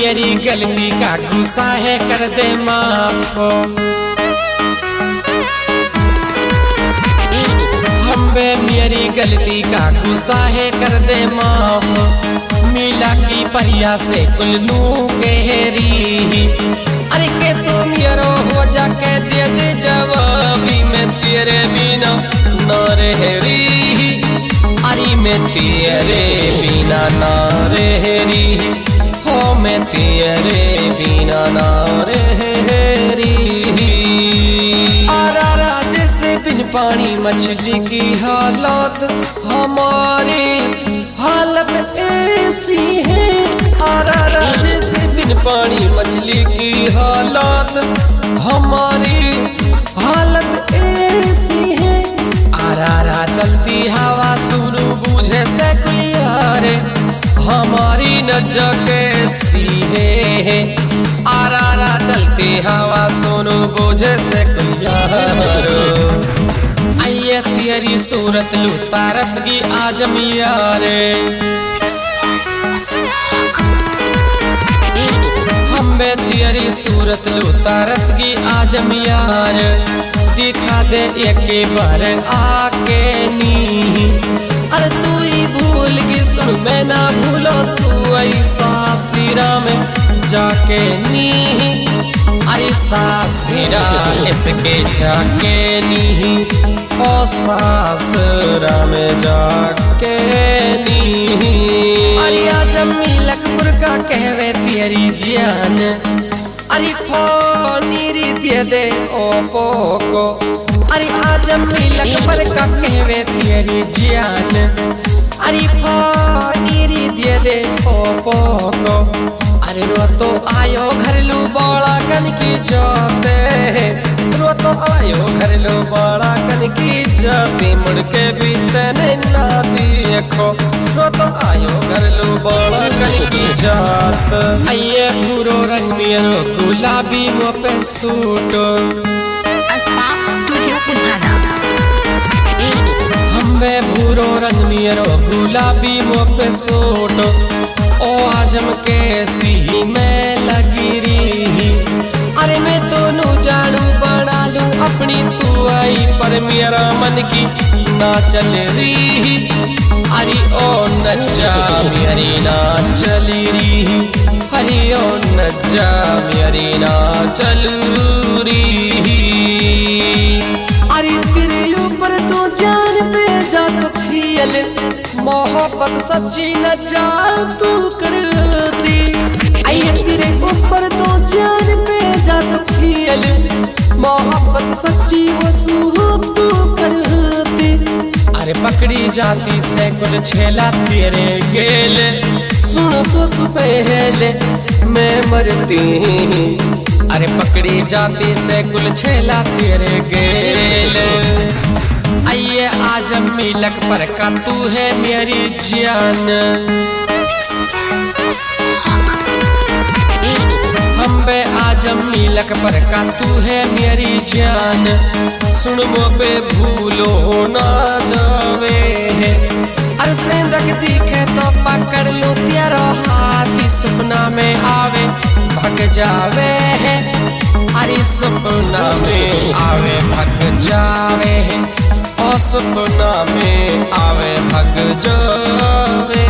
मेरी गलती का गुस्सा है कर दे माफ। हम बे मेरी गलती का गुस्सा है कर दे माफ। मिला की परिया से कुलनू कहरी, अरे के तू मेरो हो जाके दे दे जवाबी, मैं तेरे बिना न रहरी, अरे मैं तेरे बिना ना रहरी, हो मैं तेरे बिना ना रहरी। आरा राजे से बिन पानी मछली की हालत, हमारी हालत ऐसी है। आरा राजे से बिन पानी मछली की हालत, हमारी हालत ऐसी है। आरा चलती हवा सुनू बुझे से कुलियारे, हमारी नजर कैसी है। आरा चलती हवा सुनू बुझे से कुलियारे। आइए तेरी सूरत लू तारसगी आजम यारे, हम बे तेरी सूरत लू तारसगी आजम यार। दिखा दे एक बार आके नी, अरे तू ही भूल गई सुन मैं ना भूलो, तू ऐसा सिरा में जाके नी, अरे सासरा इसके जाके नी, ओ सासरा में जाके नी। अरे आजम मिलकपुर का कहवे तेरी जान, अरे फोनीरी दे दे ओ पोको, अरे आजम मिलकपुर का कहवे तेरी जान, अरे फोनीरी दे दे ओ पोको। अरे रो तो आयो घर लू बड़ा कन की जाते, रो तो आयो घर लू बड़ा कन की जाती, मुड़ के भी तेने ना देखो, रो तो आयो घर लू बड़ा कन की जात। आइए भूरो रंग मेरो गुलाबी मुँह पे सूट, हमें भूरो रंग मेरो गुलाबी मुँह पे सूट, ओ आजम कैसी मैं लगी रही, अरे मैं दोनों जानू बना लूं अपनी, तू आई पर मेरा मन की ना चल रही, अरे ओ नज्जा मेरी ना चली रही, अरे ओ नज्जा मेरी ना चल रही। अरे तेरे ऊपर तो जान पे जा तो खियल, मोहब्बत सच्ची न जान तू करती, आइए तेरे ऊपर तो जान पे जा तो खियल, मोहब्बत सच्ची वो सूरत तू करती। अरे पकड़ी जाती से कुल छेला तेरे गेले, सुन तो सुपहले मैं मरती, अरे पकड़ी जाती से कुल छेला तेरे गेले। आइए आजम मिलकपुर का तू है मेरी जान, हम बे आजम मिलकपुर का तू है मेरी जान। सुन मो पे भूलो ना जावे, अरे सेंधक दिखे तो पकड़ लो तेरा हाथी, सपना में आवे भग जावे, अरे सपना में आवे भग जावे, और सपना में आवे भग जावे।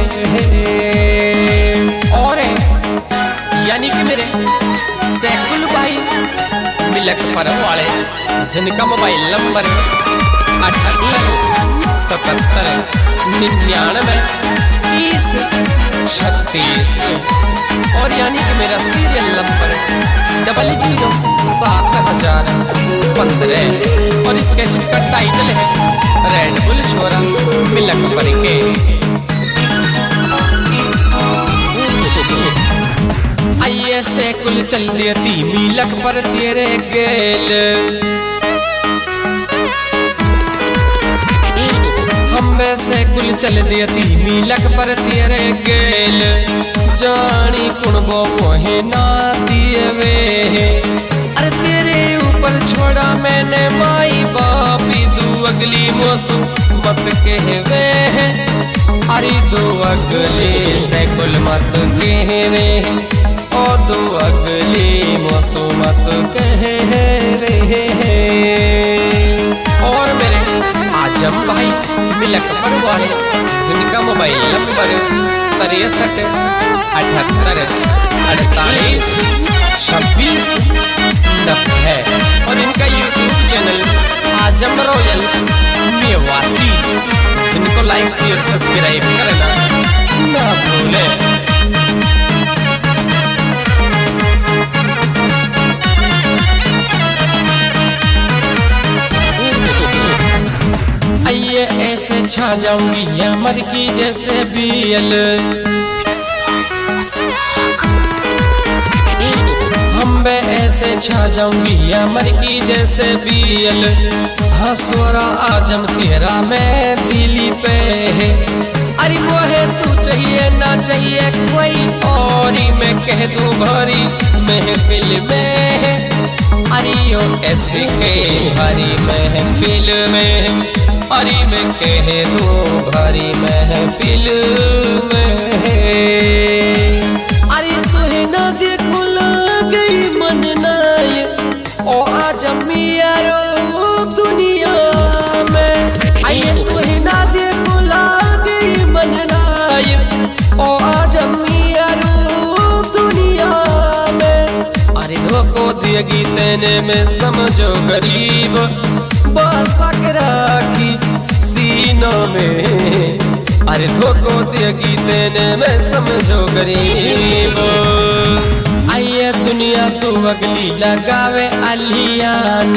और यानी कि मेरे सैकुल भाई मिलकपुर वाले, जिनका मोबाइल नंबर 78 77 99 30 36, और यानी कि मेरा सीरियल नंबर 00 7015, और इस कैसेट का टाइटल है रेड बुल छोरा मिलकपुर के। आइए से कुल चल देती मिलकपुर तेरे गेल, हमें से कुल चल देती मिलकपुर तेरे गेल, जानी कुणबो मोहे ना दिए वे, अरे तेरे ऊपर छोड़ा मैंने माई बापी, दू अगली मौसम मत कहवे, अरे दो अगले से कुल मत कहवे, ओ दो अगली मौसमत कहे रहे हैं। और मेरे आजम भाई मिलकपुर वाले जिनका मोबाइल नंबर 63 78 48 26 है और इनका YouTube channel Azam royal Mewati, जिनको लाइक शेयर सब्सक्राइब करना ना भूलें। आइए ऐसे छा जाऊंगी अमर की जैसे बीएल, हम बे ऐसे छा जाऊंगी अमर की जैसे बीएल। हंसवरा आजम तेरा मैं दिली पे है, अरे वो है तू चाहिए ना चाहिए कोई और ही मैं कह दूं भरी महफिल में है। अरे यो ऐसे के भरी महफिल में, अरे मैं कह दूं भरी महफिल में है। अरे तुहे ना देखो गई मन नाय ओ आजम यारो दुनिया में। आइए तुहे ना देखो गई मन नाय ओ आजम यारो दुनिया में। अरे धोखो दिएगी तेने में समझो गरीब, बासक राखी सीनों में। अरे धोखो दिएगी तेने में समझो गरीब। आइए दुनिया तू अगली लगावे अलियान,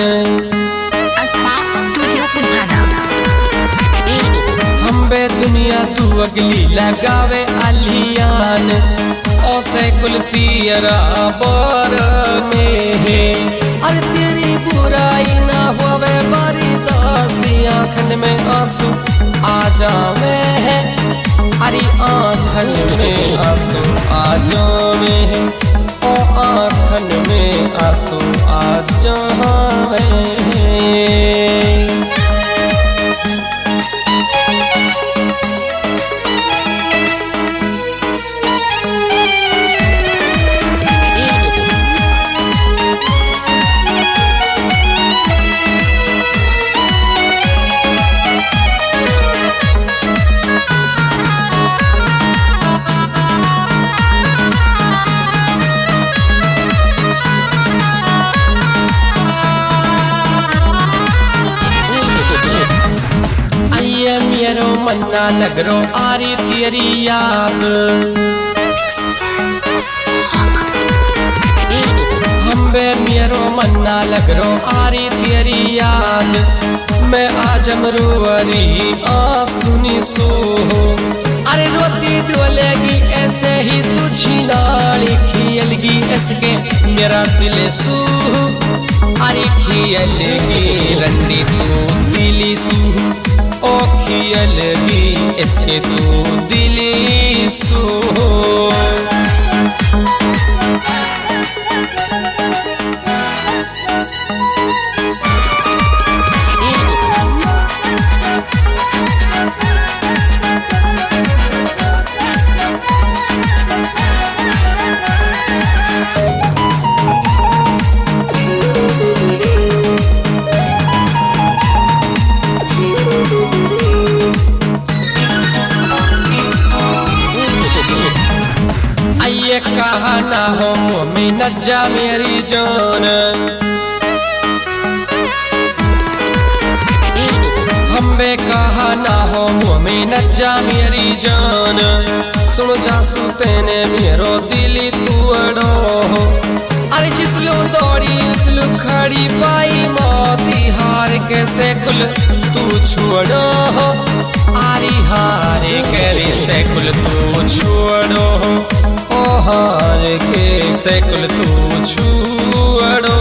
हम बे दुनिया तू अगली लगावे अलियान। ओ से कुलतीरा बोर में है, अरे तेरी बुराई ना होवे बारी दासी आँखन में आंसू आ जावे है। अरे आँखन में आंसू आ जावे है, ओ आँखन में आंसू आ जावे है। मेरो मन्ना लगरो आरी तेरी याद, हम बे मेरो मन्ना लगरो आरी तेरी याद। मैं आजम रोवरी आंसुनी सो, अरे रोती डोलेगी ऐसे ही तू छिनाली खियलगी इसके मेरा दिल सू। अरे खियलगी रंडी तू दिली सू, ओ खियलगी इसके तू दिली सू। आइए कहा ना हो मोमी नज्जा मेरी जान, हम बे कहा ना हो मोमी नज्जा मेरी जान। सुन जासू तेने मेरो दिली तू अड़ो, अरे जितलो दौड़ी उतलो खड़ी पाई मोती हार कैसे कुल तू छोड़ो। आरी हारे करे से कुल तू छोड़ो, ओ हार के से कुल तू छोड़ो।